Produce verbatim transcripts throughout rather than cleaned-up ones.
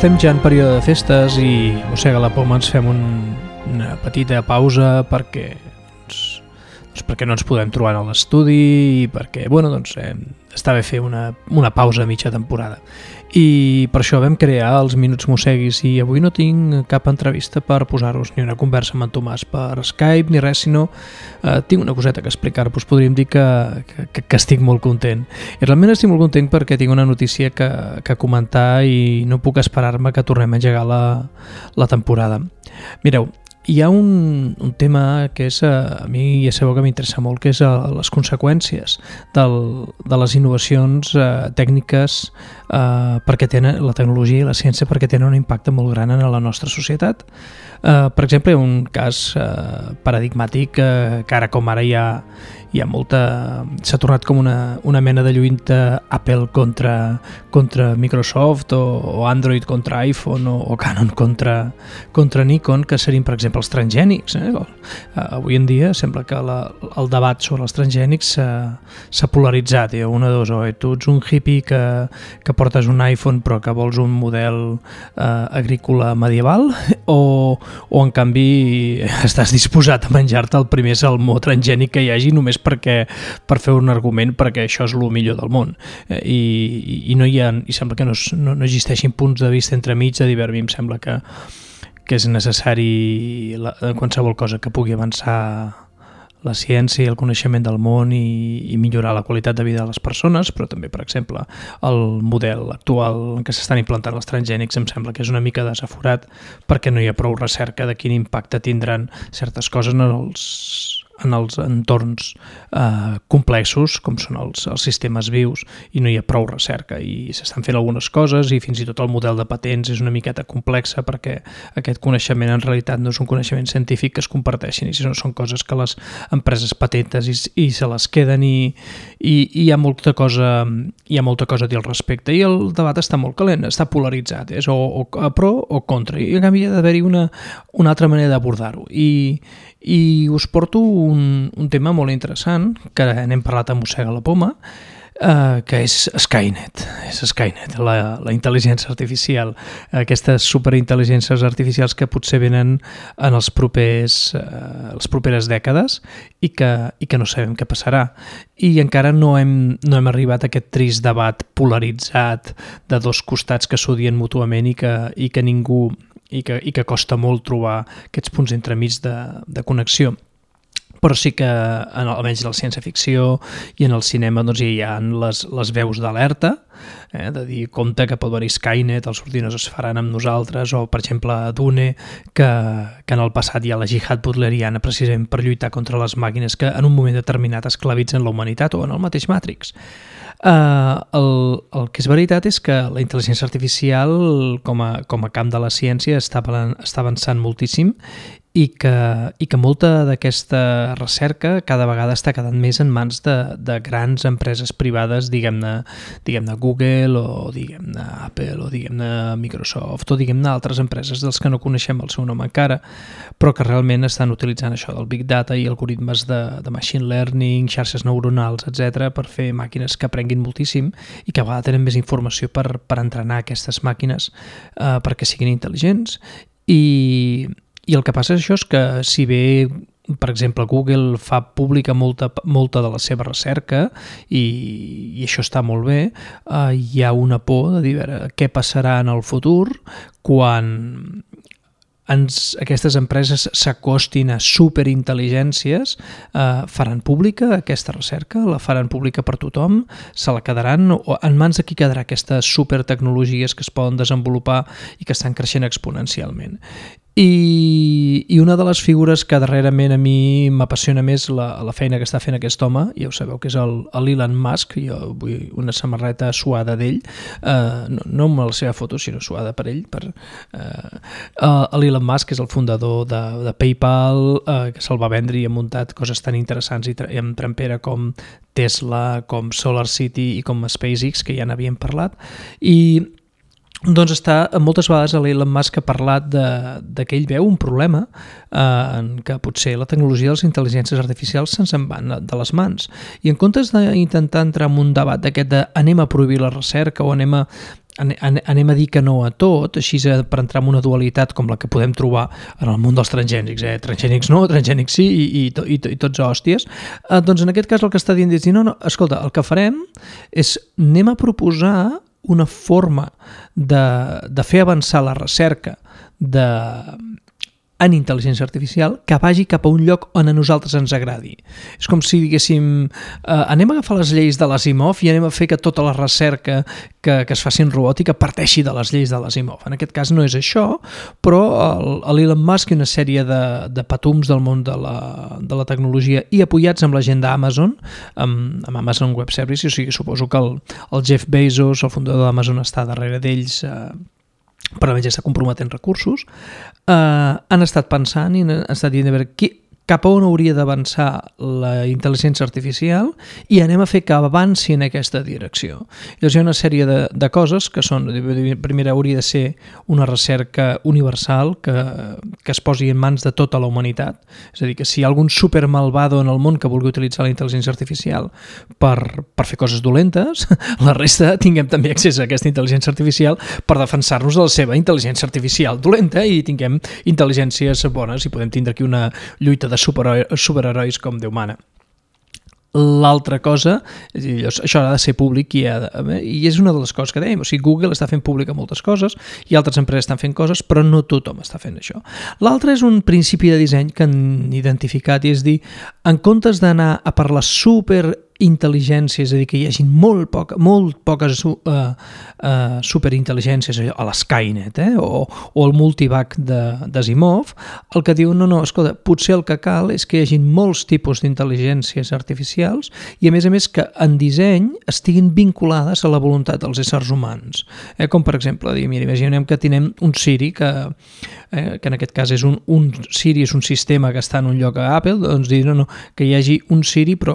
estem ja en període de festes i Mossega la Poma ens fem un, una petita pausa perquè, doncs, doncs perquè no ens podem trobar a l'estudi i perquè, bueno, doncs, eh, està bé fer una, una pausa a mitja temporada. I per això vam crear els Minuts Mosseguis i avui no tinc cap entrevista per posar-vos ni una conversa amb en Tomàs per Skype ni res, sinó eh, tinc una coseta que explicar-vos. Podríem dir que, que, que estic molt content. I realment estic molt content perquè tinc una notícia que, que comentar i no puc esperar-me que tornem a engegar la, la temporada. Mireu, hi ha un, un tema que és, a mi ja sabeu que m'interessa molt, que és a, les conseqüències del, de les innovacions eh, tècniques eh, perquè tenen la tecnologia i la ciència perquè tenen un impacte molt gran en la nostra societat. Eh, per exemple, un cas eh, paradigmàtic eh, que ara com ara hi ha, hi ha molta... s'ha tornat com una, una mena de lluita Apple contra, contra Microsoft o, o Android contra iPhone o, o Canon contra, contra Nikon, que serien, per exemple, els transgènics. Eh? Avui en dia sembla que la, el debat sobre els transgènics s'ha polaritzat. Hi ha una de dos, o tu ets un hippie que, que portes un iPhone però que vols un model eh, agrícola medieval o, o en canvi estàs disposat a menjar-te el primer salmó transgènic que hi hagi només perquè, per fer un argument perquè això és el millor del món. Eh, i, i no hi ha, i sembla que no, no, no existeixin punts de vista entremig de dir, a mi em sembla que que és necessari la, qualsevol cosa que pugui avançar la ciència i el coneixement del món i, i millorar la qualitat de vida de les persones, però també, per exemple, el model actual en què s'estan implantant els transgènics em sembla que és una mica desaforat perquè no hi ha prou recerca de quin impacte tindran certes coses en els en els entorns eh, complexos com són els, els sistemes vius i no hi ha prou recerca i s'estan fent algunes coses i fins i tot el model de patents és una miqueta complexa perquè aquest coneixement en realitat no és un coneixement científic que es comparteixin i sinó són coses que les empreses patentes i, i se les queden i, i, i hi ha molta cosa hi ha molta cosa a dir al respecte i el debat està molt calent, està polaritzat és o, o a pro o contra i en canvi ha d'haver-hi una, una altra manera d'abordar-ho i i us porto un, un tema molt interessant que n'hem parlat a Mossega la Poma eh, que és Skynet és Skynet, la, la intel·ligència artificial aquestes superintel·ligències artificials que potser venen en els propers eh, les properes dècades i que, i que no sabem què passarà i encara no hem, no hem arribat a aquest trist debat polaritzat de dos costats que s'odien mútuament i que, i que ningú I que, i que costa molt trobar aquests punts entremig de, de connexió. Però sí que, en, almenys en la ciència-ficció i en el cinema, doncs, hi ha les, les veus d'alerta, eh, de dir, compte que pot venir Skynet, els ordinadors es faran amb nosaltres, o, per exemple, Dune, que, que en el passat hi ha la jihad butleriana precisament per lluitar contra les màquines que en un moment determinat esclavitzen la humanitat, o en el mateix Matrix. Uh, el, el que és veritat és que la intel·ligència artificial com a, com a camp de la ciència està, està avançant moltíssim i que, i que molta d'aquesta recerca cada vegada està quedant més en mans de, de grans empreses privades, diguem-ne diguem-ne Google o diguem-ne Apple o diguem-ne Microsoft o diguem-ne altres empreses dels que no coneixem el seu nom encara, però que realment estan utilitzant això del Big Data i algoritmes de, de Machine Learning, xarxes neuronals, etcètera, per fer màquines que aprenguin moltíssim i que a vegades tenen més informació per, per entrenar aquestes màquines eh, perquè siguin intel·ligents i I el que passa és això és que si bé, per exemple, Google fa pública molta, molta de la seva recerca i, i això està molt bé, eh, hi ha una por de dir a veure, què passarà en el futur quan ens, aquestes empreses s'acostin a superintel·ligències, eh, faran pública aquesta recerca, la faran pública per tothom, se la quedaran, o en mans de qui quedarà aquestes supertecnologies que es poden desenvolupar i que estan creixent exponencialment. I, i una de les figures que darrerament a mi m'apassiona més la, la feina que està fent aquest home, ja ho sabeu que és el, el Elon Musk, jo vull una samarreta suada d'ell, eh, no, no amb la seva foto sinó suada per ell, per, eh, l'Elon Musk és el fundador de, de PayPal, eh, que se'l va vendre i ha muntat coses tan interessants i, i amb trempera com Tesla, com SolarCity i com SpaceX, que ja n'havíem parlat, i doncs està, moltes vegades l'Elon Musk ha parlat de, de que ell veu un problema eh, en què potser la tecnologia de les intel·ligències artificials se'ns en van de les mans. I en comptes d'intentar entrar en un debat d'aquest de anem a prohibir la recerca o anem a, anem a dir que no a tot, així per entrar en una dualitat com la que podem trobar en el món dels transgènics, eh? transgènics no, transgènics sí i, i, i, i tots a hòsties, eh, doncs en aquest cas el que està dient és dir, no, no, escolta, el que farem és anem a proposar una forma de, de fer avançar la recerca de en intel·ligència artificial que vagi cap a un lloc on a nosaltres ens agradi. És com si diguéssim, eh, anem a agafar les lleis de l'Asimov i anem a fer que tota la recerca que, que es faci en robòtica parteixi de les lleis de l'Asimov. En aquest cas no és això, però l'Elon Musk i una sèrie de, de patums del món de la, de la tecnologia i apoyats amb la gent d'Amazon, amb, amb Amazon Web Services, o sigui, suposo que el, el Jeff Bezos, el fundador d'Amazon, està darrere d'ells, eh, però almenys està comprometent recursos, eh, han estat pensant i han estat dient a veure qui, cap a on hauria d'avançar la intel·ligència artificial i anem a fer que avanci en aquesta direcció. Llavors hi ha una sèrie de, de coses que són, primera hauria de ser una recerca universal que, que es posi en mans de tota la humanitat, és a dir, que si hi ha algun supermalvado en el món que vulgui utilitzar la intel·ligència artificial per, per fer coses dolentes, la resta tinguem també accés a aquesta intel·ligència artificial per defensar-nos de la seva intel·ligència artificial dolenta i tinguem intel·ligències bones i podem tindre aquí una lluita de superherois com Déu mana. L'altra cosa, això ha de ser públic i, ha de, i és una de les coses que dèiem, o sigui, Google està fent pública moltes coses i altres empreses estan fent coses, però no tothom està fent això. L'altre és un principi de disseny que han identificat i és dir, en comptes d'anar a per la super intel·ligència, és a dir, que hi hagi molt, poca, molt poques uh, uh, superintel·ligències, a l'Skynet, eh? o, o el multivac d'Asimov, el que diu, no, no, escolta, potser el que cal és que hi hagi molts tipus d'intel·ligències artificials i, a més a més, que en disseny estiguin vinculades a la voluntat dels éssers humans. Eh? Com, per exemple, dir, mira, imaginem que tenim un Siri, que, eh, que en aquest cas és un, un Siri és un sistema que està en un lloc a Apple, doncs dir, no, no, que hi hagi un Siri, però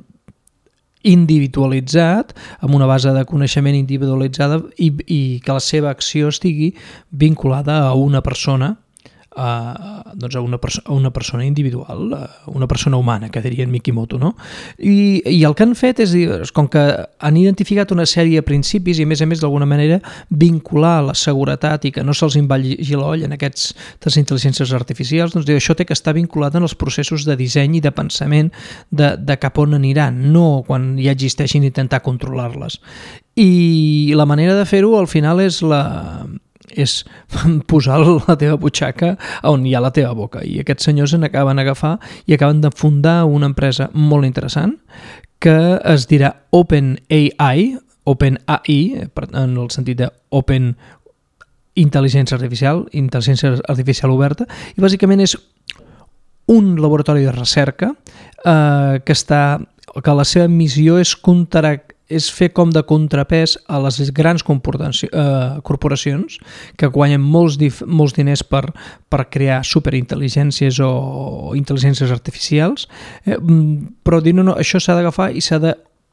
individualitzat, amb una base de coneixement individualitzada i, i que la seva acció estigui vinculada a una persona, a, doncs a, una a una persona individual, a una persona humana, que diria en Mikimoto, no? I, i el que han fet és dir, com que han identificat una sèrie de principis i a més a més d'alguna manera vincular la seguretat i que no se'ls invagi l'oll en aquestes intel·ligències artificials, doncs això té que estar vinculat en els processos de disseny i de pensament de, de cap on aniran, no quan ja existeixin intentar controlar-les. I la manera de fer-ho al final és la... és posar la teva butxaca on hi ha la teva boca i aquests senyors en acaben agafar i acaben de fundar una empresa molt interessant que es dirà OpenAI, OpenAI en el sentit de Open Intel·ligència Artificial, intel·ligència artificial oberta, i bàsicament és un laboratori de recerca eh, que està que la seva missió és contractar és fer com de contrapès a les grans corporacions que guanyen molts, molts diners per, per crear superintel·ligències o intel·ligències artificials, eh, però dir, no, no, això s'ha d'agafar i s'ha de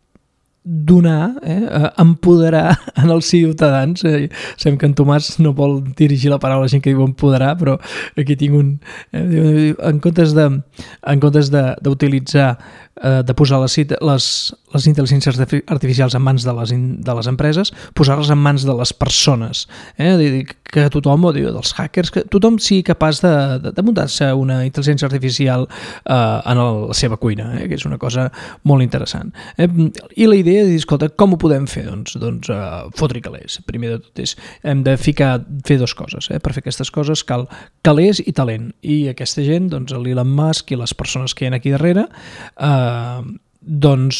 donar, eh, empoderar en els ciutadans. Eh, sabem que en Tomàs no vol dirigir la paraula a la gent que diu empoderar, però aquí tinc un... Eh, en comptes de, en comptes d'utilitzar, eh, de posar les, les, les intel·ligències artificials en mans de les, de les empreses, posar-les en mans de les persones. Eh, que tothom, o dels hackers, que tothom sigui capaç de, de, de muntar-se una intel·ligència artificial eh, en la seva cuina, eh, que és una cosa molt interessant. Eh, I la idea de dir, escolta, com ho podem fer? Doncs, doncs uh, fotre calés. Primer de tot és, hem de ficar, fer dues coses. Eh? Per fer aquestes coses cal calés i talent. I aquesta gent, doncs l'Elon Musk i les persones que hi ha aquí darrere, eh, doncs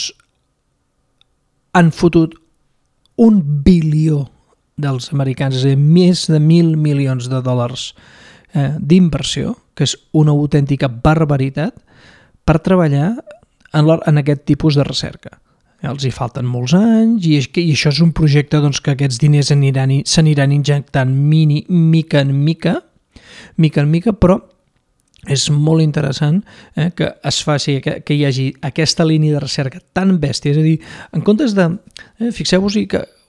han fotut un bilió dels americans, és a dir, més de mil milions de dòlars eh, d'inversió, que és una autèntica barbaritat, per treballar en, la, en aquest tipus de recerca. Els hi falten molts anys i, i això és un projecte doncs, que aquests diners s'aniran injectant mini, mica en mica, mica en mica, però és molt interessant eh, que es faci, que, que hi hagi aquesta línia de recerca tan bèstia, és a dir, en comptes de, eh, fixeu-vos que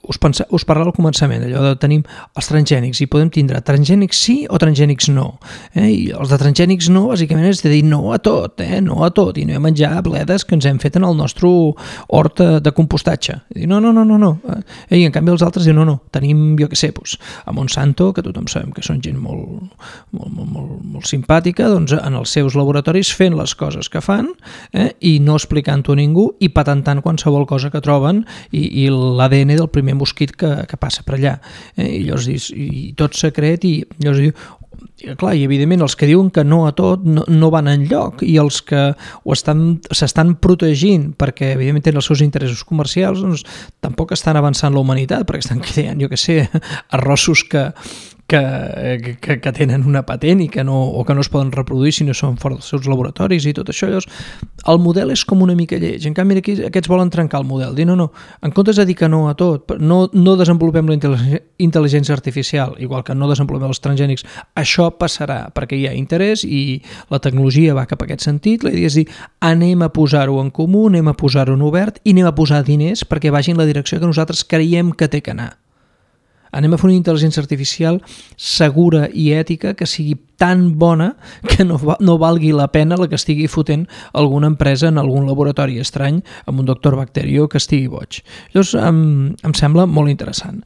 us, pensa, us parlava al començament, allò de tenim els transgènics i podem tindre transgènics sí o transgènics no. Eh? I els de transgènics no, bàsicament, és de dir no a tot, eh? no a tot, i no a menjar bledes que ens hem fet en el nostre hort de compostatge. I dir, no, no, no, no, no. Eh? I en canvi els altres diuen, no, no, tenim, jo què sé, doncs, a Monsanto, que tothom sabem que són gent molt, molt, molt, molt, molt simpàtica, doncs en els seus laboratoris fent les coses que fan eh? i no explicant-ho a ningú i patentant qualsevol cosa que troben i, i l'A D N del primer mosquit que, que passa per allà. Eh? I llavors dius, i tot secret, i llavors diu, i clar, i evidentment els que diuen que no a tot no, no van enlloc, i els que ho estan, s'estan protegint perquè evidentment tenen els seus interessos comercials, doncs tampoc estan avançant la humanitat, perquè estan creant, jo què sé, arrossos que Que, que, que tenen una patent i que no, o que no es poden reproduir si no són fora dels seus laboratoris i tot això. Llavors, el model és com una mica lleig. En canvi, aquí aquests volen trencar el model. Dir, no, no, en comptes de dir que no a tot, no, no desenvolupem la intel·ligència artificial, igual que no desenvolupem els transgènics, això passarà perquè hi ha interès i la tecnologia va cap a aquest sentit. La idea és dir, anem a posar-ho en comú, anem a posar-ho en obert i anem a posar diners perquè vagi en la direcció que nosaltres creiem que té que anar. Anem a fer una intel·ligència artificial segura i ètica que sigui tan bona que no, no valgui la pena la que estigui fotent alguna empresa en algun laboratori estrany amb un doctor Bacterio que estigui boig. Llavors, em, em sembla molt interessant.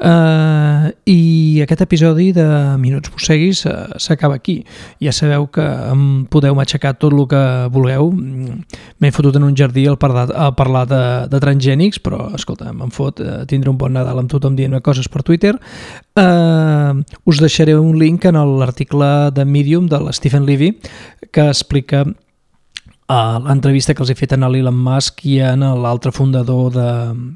Uh, I aquest episodi de Minuts Bosseguis uh, s'acaba aquí. Ja sabeu que em podeu matxacar tot el que vulgueu. M'he fotut en un jardí al parlar, a parlar de, de transgènics, però, escolta, em fot uh, tindre un bon Nadal amb tothom dient coses per Twitter. Uh, us deixaré un link en l'article de Medium de l'Stephen Levy que explica uh, l'entrevista que els he fet a l'Elon Musk i a l'altre fundador de,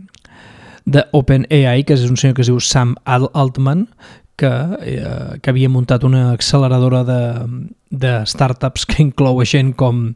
de OpenAI, que és un senyor que es diu Sam Altman, que, eh, que havia muntat una acceleradora de, de startups que inclou gent com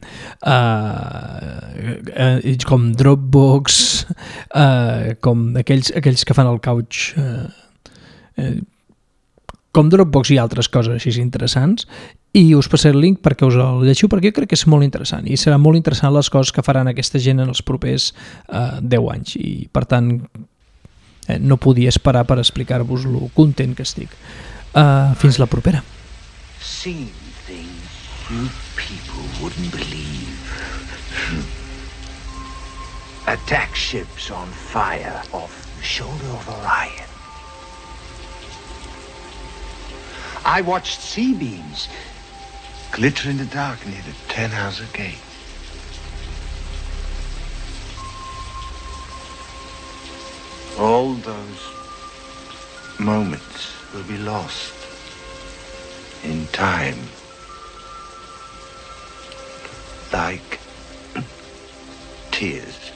eh, eh, com Dropbox, eh, com aquells, aquells que fan el couch, eh, eh, com Dropbox i altres coses així interessants, i us passaré el link perquè us el llegiu, perquè jo crec que és molt interessant i serà molt interessant les coses que faran aquesta gent en els propers eh, deu anys, i per tant eh, no podia esperar per explicar-vos lo content que estic. Uh, fins la propera. Seeing things you people wouldn't believe. Attack ships on fire off the shoulder of Orion. I watched sea beams glitter in the dark near the Tannhauser Gate. All those moments will be lost in time, like tears.